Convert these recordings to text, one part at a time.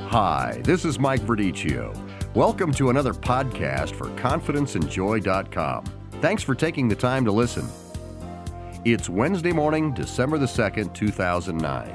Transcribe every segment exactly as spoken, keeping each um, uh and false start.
Hi, this is Mike Verdicchio. Welcome to another podcast for confidence and joy dot com. Thanks for taking the time to listen. It's Wednesday morning, December the second, two thousand nine.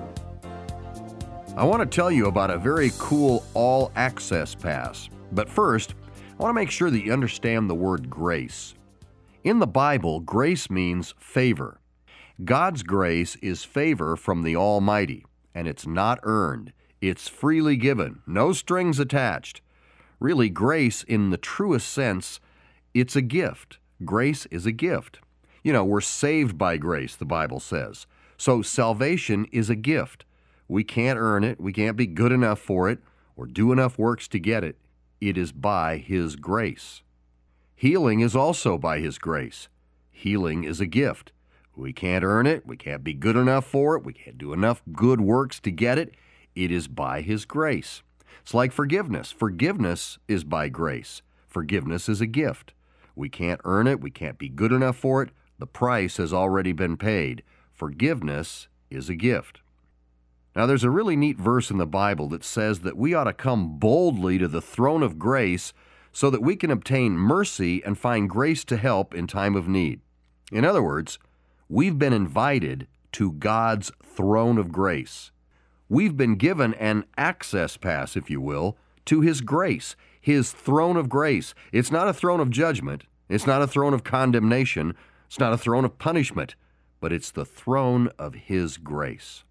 I want to tell you about a very cool all-access pass. But first, I want to make sure that you understand the word grace. In the Bible, grace means favor. God's grace is favor from the Almighty, and it's not earned. It's freely given, no strings attached. Really, grace in the truest sense, it's a gift. Grace is a gift. You know, we're saved by grace, the Bible says. So salvation is a gift. We can't earn it. We can't be good enough for it or do enough works to get it. It is by His grace. Healing is also by His grace. Healing is a gift. We can't earn it. We can't be good enough for it. We can't do enough good works to get it. It is by His grace. It's like forgiveness. Forgiveness is by grace. Forgiveness is a gift. We can't earn it. We can't be good enough for it. The price has already been paid. Forgiveness is a gift. Now, there's a really neat verse in the Bible that says that we ought to come boldly to the throne of grace so that we can obtain mercy and find grace to help in time of need. In other words, we've been invited to God's throne of grace. We've been given an access pass, if you will, to His grace, His throne of grace. It's not a throne of judgment. It's not a throne of condemnation. It's not a throne of punishment, but it's the throne of His grace.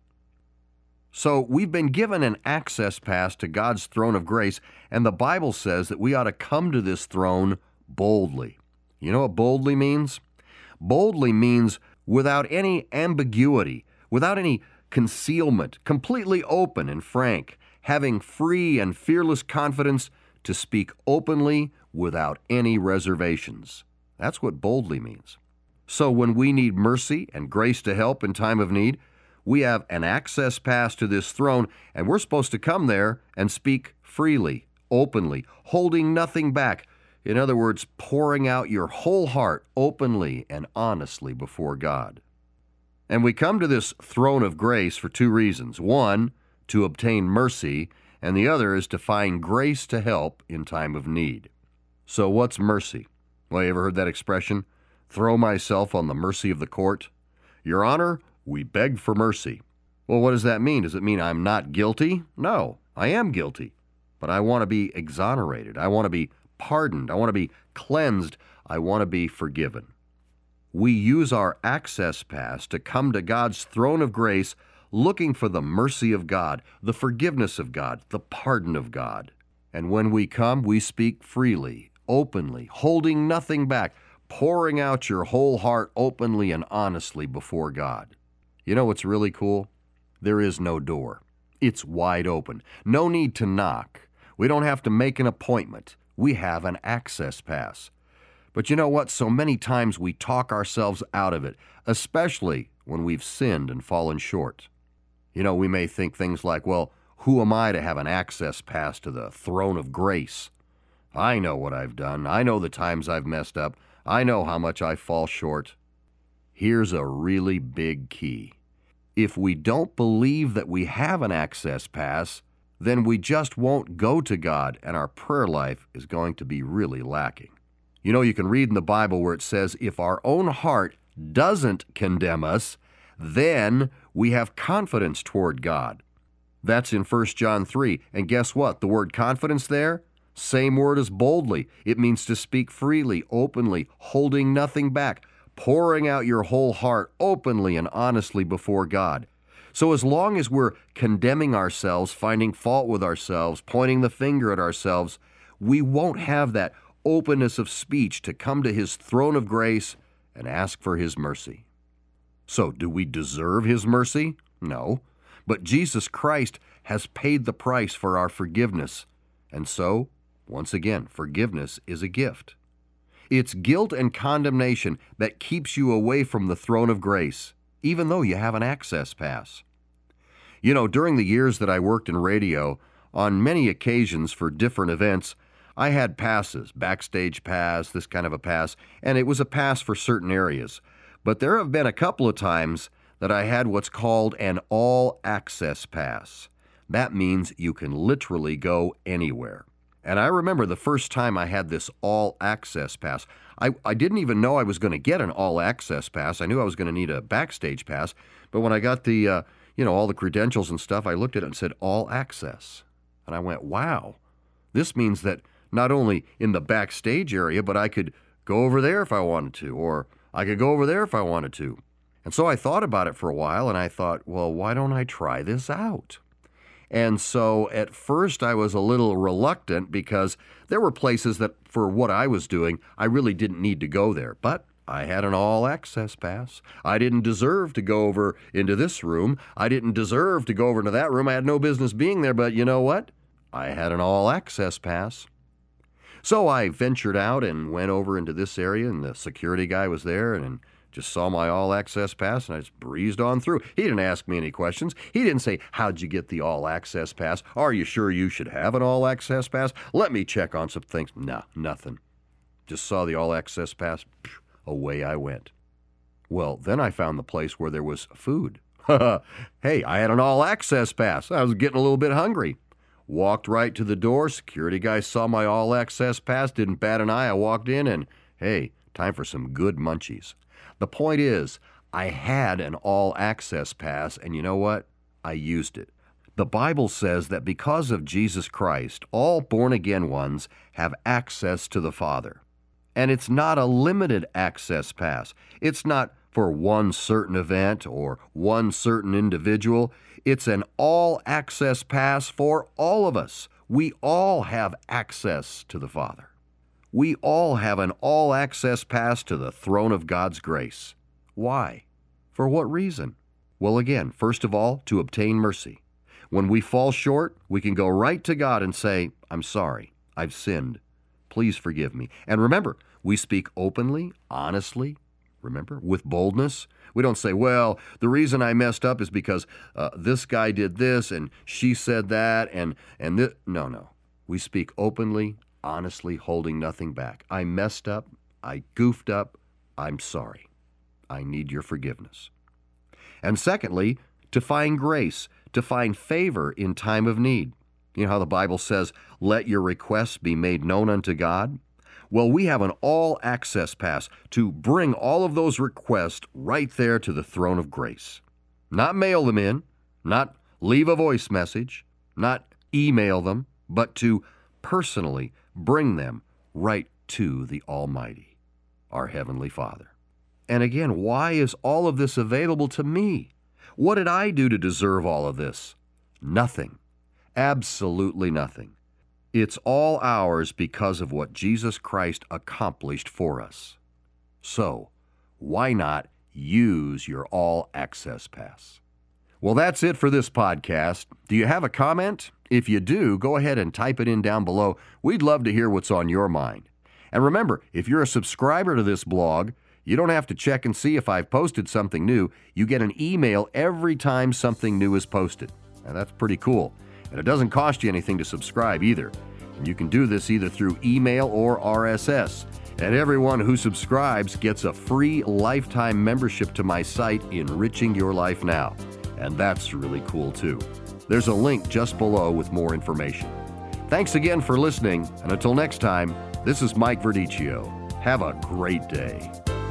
So we've been given an access pass to God's throne of grace, and the Bible says that we ought to come to this throne boldly. You know what boldly means? Boldly means without any ambiguity, without any concealment, completely open and frank, having free and fearless confidence to speak openly without any reservations. That's what boldly means. So when we need mercy and grace to help in time of need, we have an access pass to this throne, and we're supposed to come there and speak freely, openly, holding nothing back. In other words, pouring out your whole heart openly and honestly before God. And we come to this throne of grace for two reasons. One, to obtain mercy, and the other is to find grace to help in time of need. So what's mercy? Well, you ever heard that expression? Throw myself on the mercy of the court. Your Honor, we beg for mercy. Well, what does that mean? Does it mean I'm not guilty? No, I am guilty. But I want to be exonerated. I want to be pardoned. I want to be cleansed. I want to be forgiven. We use our access pass to come to God's throne of grace looking for the mercy of God, the forgiveness of God, the pardon of God. And when we come, we speak freely, openly, holding nothing back, pouring out your whole heart openly and honestly before God. You know what's really cool? There is no door. It's wide open. No need to knock. We don't have to make an appointment. We have an access pass. But you know what? So many times we talk ourselves out of it, especially when we've sinned and fallen short. You know, we may think things like, well, who am I to have an access pass to the throne of grace? I know what I've done. I know the times I've messed up. I know how much I fall short. Here's a really big key. If we don't believe that we have an access pass, then we just won't go to God, and our prayer life is going to be really lacking. You know, you can read in the Bible where it says, if our own heart doesn't condemn us, then we have confidence toward God. That's in First John three. And guess what? The word confidence there, same word as boldly. It means to speak freely, openly, holding nothing back, pouring out your whole heart openly and honestly before God. So as long as we're condemning ourselves, finding fault with ourselves, pointing the finger at ourselves, we won't have that openness of speech to come to His throne of grace and ask for His mercy. So, do we deserve His mercy? No. But Jesus Christ has paid the price for our forgiveness. And so, once again, forgiveness is a gift. It's guilt and condemnation that keeps you away from the throne of grace, even though you have an access pass. You know, during the years that I worked in radio, on many occasions for different events, I had passes, backstage pass, this kind of a pass, and it was a pass for certain areas. But there have been a couple of times that I had what's called an all-access pass. That means you can literally go anywhere. And I remember the first time I had this all-access pass. I, I didn't even know I was going to get an all-access pass. I knew I was going to need a backstage pass. But when I got the, uh, you know, all the credentials and stuff, I looked at it and said all-access. And I went, wow, this means that not only in the backstage area, but I could go over there if I wanted to, or I could go over there if I wanted to. And so I thought about it for a while, and I thought, well, why don't I try this out? And so at first I was a little reluctant because there were places that for what I was doing, I really didn't need to go there. But I had an all-access pass. I didn't deserve to go over into this room. I didn't deserve to go over into that room. I had no business being there, but you know what? I had an all-access pass. So I ventured out and went over into this area, and the security guy was there and just saw my all-access pass, and I just breezed on through. He didn't ask me any questions. He didn't say, how'd you get the all-access pass? Are you sure you should have an all-access pass? Let me check on some things. No, nothing. Just saw the all-access pass. Phew, away I went. Well, then I found the place where there was food. Hey, I had an all-access pass. I was getting a little bit hungry. Walked right to the door. Security guy saw my all-access pass, didn't bat an eye. I walked in and, hey, time for some good munchies. The point is, I had an all-access pass, and you know what? I used it. The Bible says that because of Jesus Christ, all born-again ones have access to the Father. And it's not a limited access pass. It's not for one certain event or one certain individual. It's an all-access pass for all of us. We all have access to the Father. We all have an all-access pass to the throne of God's grace. Why? For what reason? Well, again, first of all, to obtain mercy. When we fall short, we can go right to God and say, I'm sorry, I've sinned. Please forgive me. And remember, we speak openly, honestly, remember, with boldness. We don't say, well, the reason I messed up is because uh, this guy did this and she said that and, and this. No, no. We speak openly, honestly, holding nothing back. I messed up. I goofed up. I'm sorry. I need your forgiveness. And secondly, to find grace, to find favor in time of need. You know how the Bible says, let your requests be made known unto God? Well, we have an all-access pass to bring all of those requests right there to the throne of grace. Not mail them in, not leave a voice message, not email them, but to personally bring them right to the Almighty, our Heavenly Father. And again, why is all of this available to me? What did I do to deserve all of this? Nothing. Absolutely nothing. It's all ours because of what Jesus Christ accomplished for us. So, why not use your all-access pass? Well, that's it for this podcast. Do you have a comment? If you do, go ahead and type it in down below. We'd love to hear what's on your mind. And remember, if you're a subscriber to this blog, you don't have to check and see if I've posted something new. You get an email every time something new is posted. Now, that's pretty cool. And it doesn't cost you anything to subscribe either. And you can do this either through email or R S S. And everyone who subscribes gets a free lifetime membership to my site, Enriching Your Life Now. And that's really cool too. There's a link just below with more information. Thanks again for listening, and until next time, this is Mike Verdicchio. Have a great day.